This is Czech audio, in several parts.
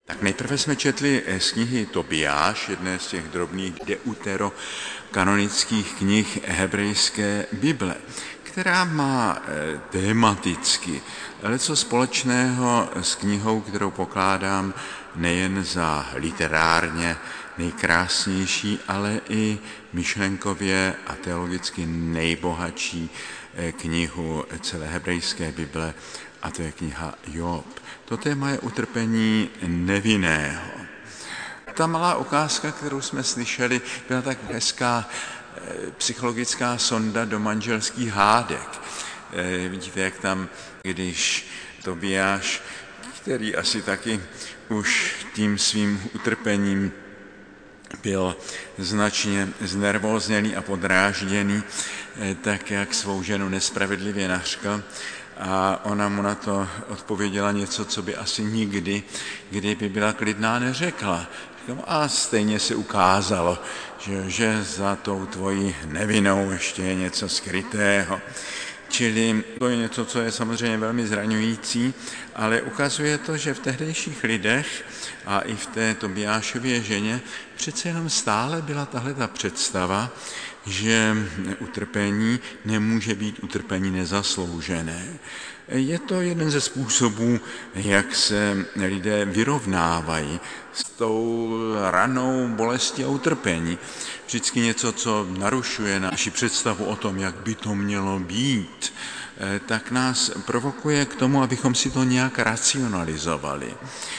Tak nejprve jsme četli z knihy Tobiáš, jedné z těch drobných deuterokanonických knih hebrejské Bible, která má tematicky něco společného s knihou, kterou pokládám nejen za literárně nejkrásnější, ale i myšlenkově a teologicky nejbohatší knihu celé hebrejské Bible, a to je kniha Job. To téma je utrpení nevinného. Ta malá ukázka, kterou jsme slyšeli, byla tak hezká psychologická sonda do manželských hádek. Vidíte, jak tam, když Tobiáš, který asi taky už tím svým utrpením byl značně znervózněný a podrážděný, tak jak svou ženu nespravedlivě nařkl, a ona mu na to odpověděla něco, co by asi nikdy, kdyby byla klidná, neřekla. A stejně se ukázalo, že za tou tvojí nevinou ještě je něco skrytého. Čili to je něco, co je samozřejmě velmi zraňující, ale ukazuje to, že v tehdejších lidech a i v té Tobiášově ženě přece jenom stále byla tahle ta představa, že utrpení nemůže být utrpení nezasloužené. Je to jeden ze způsobů, jak se lidé vyrovnávají s tou ranou bolestí a utrpení. Vždycky něco, co narušuje naši představu o tom, jak by to mělo být, tak nás provokuje k tomu, abychom si to nějak racionalizovali.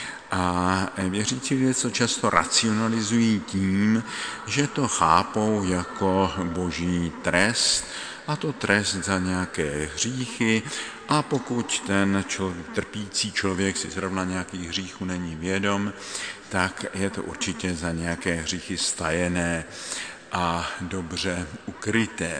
A věřící lidé to často racionalizují tím, že to chápou jako boží trest, a to trest za nějaké hříchy, a pokud ten trpící člověk si zrovna nějakých hříchů není vědom, tak je to určitě za nějaké hříchy stajené a dobře ukryté.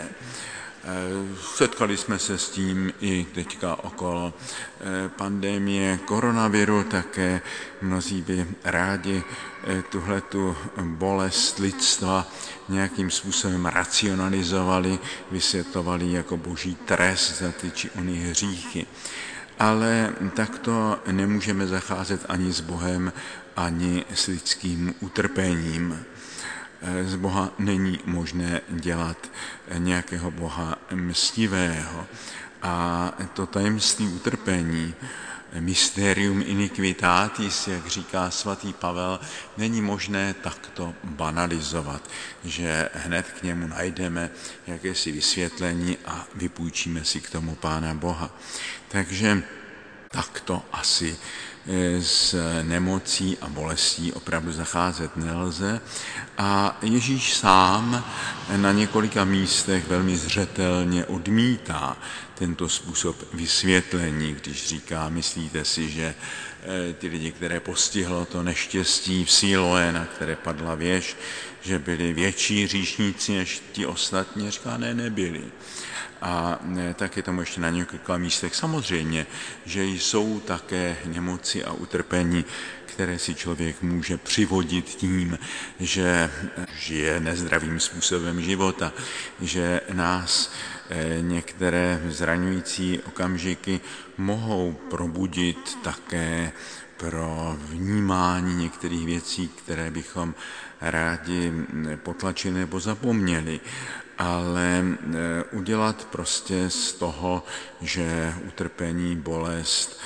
Setkali jsme se s tím i teďka okolo pandemie koronaviru, také mnozí by rádi tuhletu bolest lidstva nějakým způsobem racionalizovali, vysvětlovali jako boží trest za ty či ony hříchy. Ale takto nemůžeme zacházet ani s Bohem, ani s lidským utrpením. Z Boha není možné dělat nějakého Boha mstivého. A to tajemství utrpení, mysterium iniquitatis, jak říká svatý Pavel, není možné takto banalizovat, že hned k němu najdeme jakési vysvětlení a vypůjčíme si k tomu Pána Boha. Takže takto asi s nemocí a bolestí opravdu zacházet nelze. A Ježíš sám na několika místech velmi zřetelně odmítá tento způsob vysvětlení, když říká, myslíte si, že ty lidi, které postihlo to neštěstí v Siloé, na které padla věž, že byli větší hříšníci než ti ostatní, říká, ne, nebyli. A tak je tomu ještě na několika místech. Samozřejmě, že jsou také nemoci a utrpení, které si člověk může přivodit tím, že žije nezdravým způsobem života, že nás některé zraňující okamžiky mohou probudit také pro vnímání některých věcí, které bychom rádi potlačili nebo zapomněli. Ale udělat prostě z toho, že utrpení, bolest,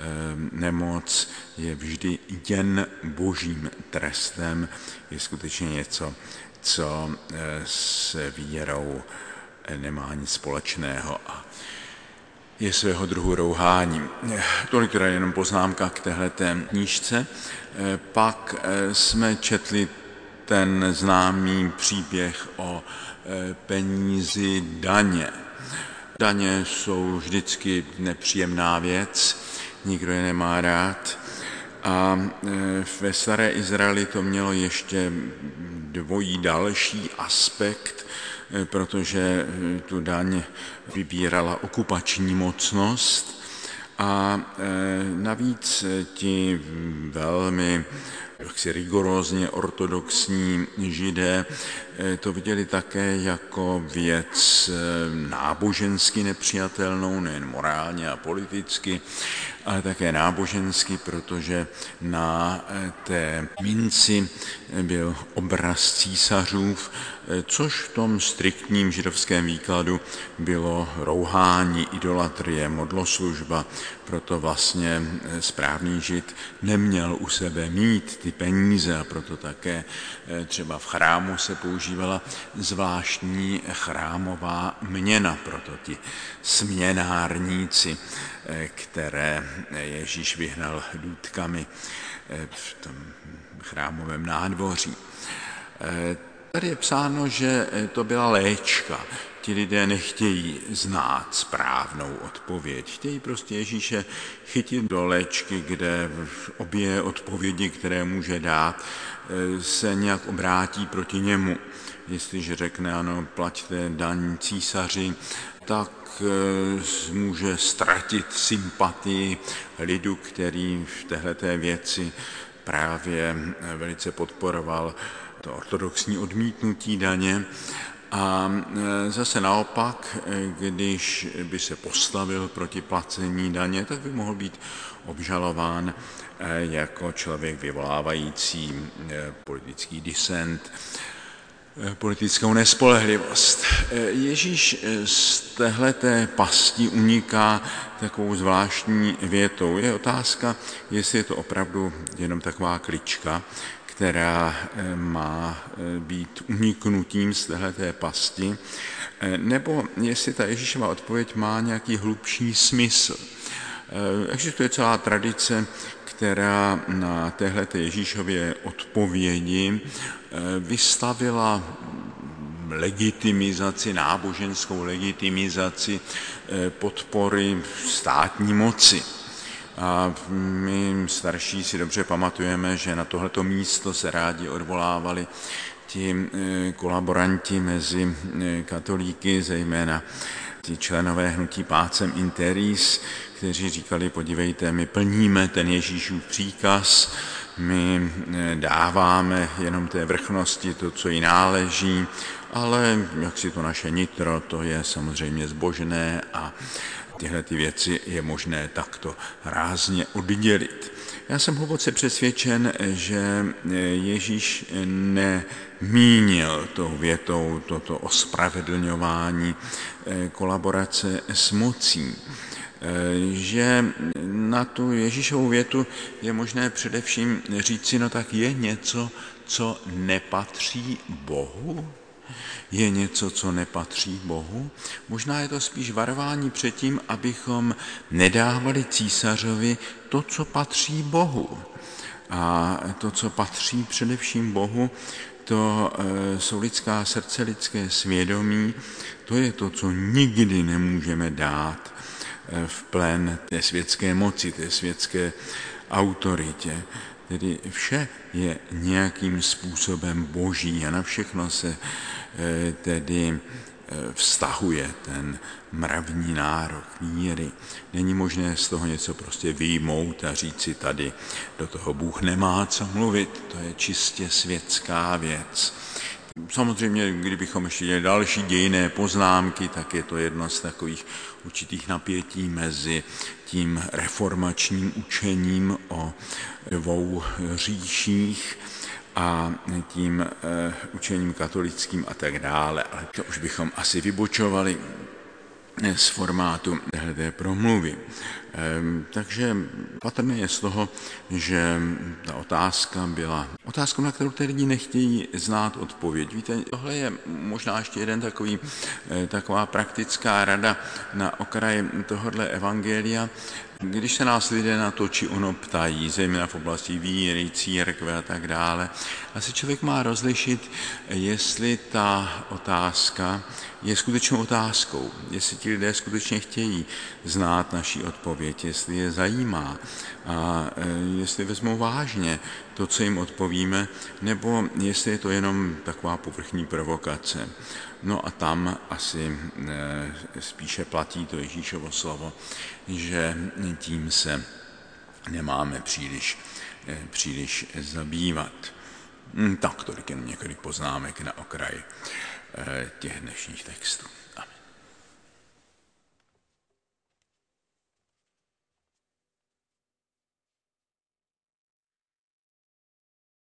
nemoc je vždy jen božím trestem, je skutečně něco, co s vírou nemá nic společného a je svého druhu rouháním. Tolik teda jenom poznámka k téhleté knížce. Pak jsme četli ten známý příběh o penízi daně. Daně jsou vždycky nepříjemná věc, nikdo je nemá rád. A ve staré Izraeli to mělo ještě dvojí další aspekt, protože tu daň vybírala okupační mocnost a navíc ti velmi jaksi rigorózně ortodoxní Židé to viděli také jako věc nábožensky nepřijatelnou, nejen morálně a politicky, ale také nábožensky, protože na té minci byl obraz císařův, což v tom striktním židovském výkladu bylo rouhání, idolatrie, modloslužba. Proto vlastně správný Žid neměl u sebe mít ty peníze a proto také třeba v chrámu se používala zvláštní chrámová měna, proto ti směnárníci, které Ježíš vyhnal důtkami v tom chrámovém nádvoří. Tady je psáno, že to byla léčka. Ti lidé nechtějí znát správnou odpověď. Chtějí prostě Ježíše chytit do léčky, kde obě odpovědi, které může dát, se nějak obrátí proti němu. Jestliže řekne, ano, plaťte daň císaři, tak může ztratit sympatii lidu, který v téhleté věci právě velice podporoval to ortodoxní odmítnutí daně. A zase naopak, když by se postavil proti placení daně, tak by mohl být obžalován jako člověk vyvolávající politický disent, politickou nespolehlivost. Ježíš z téhleté pasti uniká takovou zvláštní větou. Je otázka, jestli je to opravdu jenom taková klička, která má být uniknutím z téhleté pasti, nebo jestli ta Ježíšova odpověď má nějaký hlubší smysl. Existuje celá tradice, která na téhleté Ježíšově odpovědi vystavila legitimizaci, náboženskou legitimizaci podpory státní moci. A my starší si dobře pamatujeme, že na tohleto místo se rádi odvolávali ti kolaboranti mezi katolíky, zejména ti členové hnutí Pacem in Terris, kteří říkali, podívejte, my plníme ten Ježíšův příkaz, my dáváme jenom té vrchnosti to, co jí náleží, ale jak si to naše nitro, to je samozřejmě zbožné a tyhle ty věci je možné takto rázně oddělit. Já jsem hluboce přesvědčen, že Ježíš nemínil tou větou toto ospravedlňování kolaborace s mocí, že na tu Ježíšovu větu je možné především říci, no tak je něco, co nepatří Bohu? Je něco, co nepatří Bohu? Možná je to spíš varování před tím, abychom nedávali císařovi to, co patří Bohu. A to, co patří především Bohu, to jsou lidská srdce, lidské svědomí, to je to, co nikdy nemůžeme dát v plen té světské moci, té světské autoritě. Tedy vše je nějakým způsobem boží a na všechno se tedy vztahuje ten mravní nárok víry. Není možné z toho něco prostě vyjmout a říct si tady, do toho Bůh nemá co mluvit, to je čistě světská věc. Samozřejmě, kdybychom ještě dělali další dějinné poznámky, tak je to jedno z takových určitých napětí mezi tím reformačním učením o dvou říších a tím učením katolickým a tak dále. Ale to už bychom asi vybočovali z formátu té promluvy. Takže patrné je z toho, že ta otázka byla otázkou, na kterou ty lidi nechtějí znát odpověď. Víte, tohle je možná ještě taková praktická rada na okraji tohohle evangelia. Když se nás lidé na to či ono ptají, zejména v oblasti víry, církve a tak dále, asi člověk má rozlišit, jestli ta otázka je skutečnou otázkou, jestli ti lidé skutečně chtějí znát naši odpověď, jestli je zajímá a jestli vezmou vážně to, co jim odpovíme, nebo jestli je to jenom taková povrchní provokace. No a tam asi spíše platí to Ježíšovo slovo, že tím se nemáme příliš příliš zabývat. Tak tolik jen několik poznámek na okraj těch dnešních textů.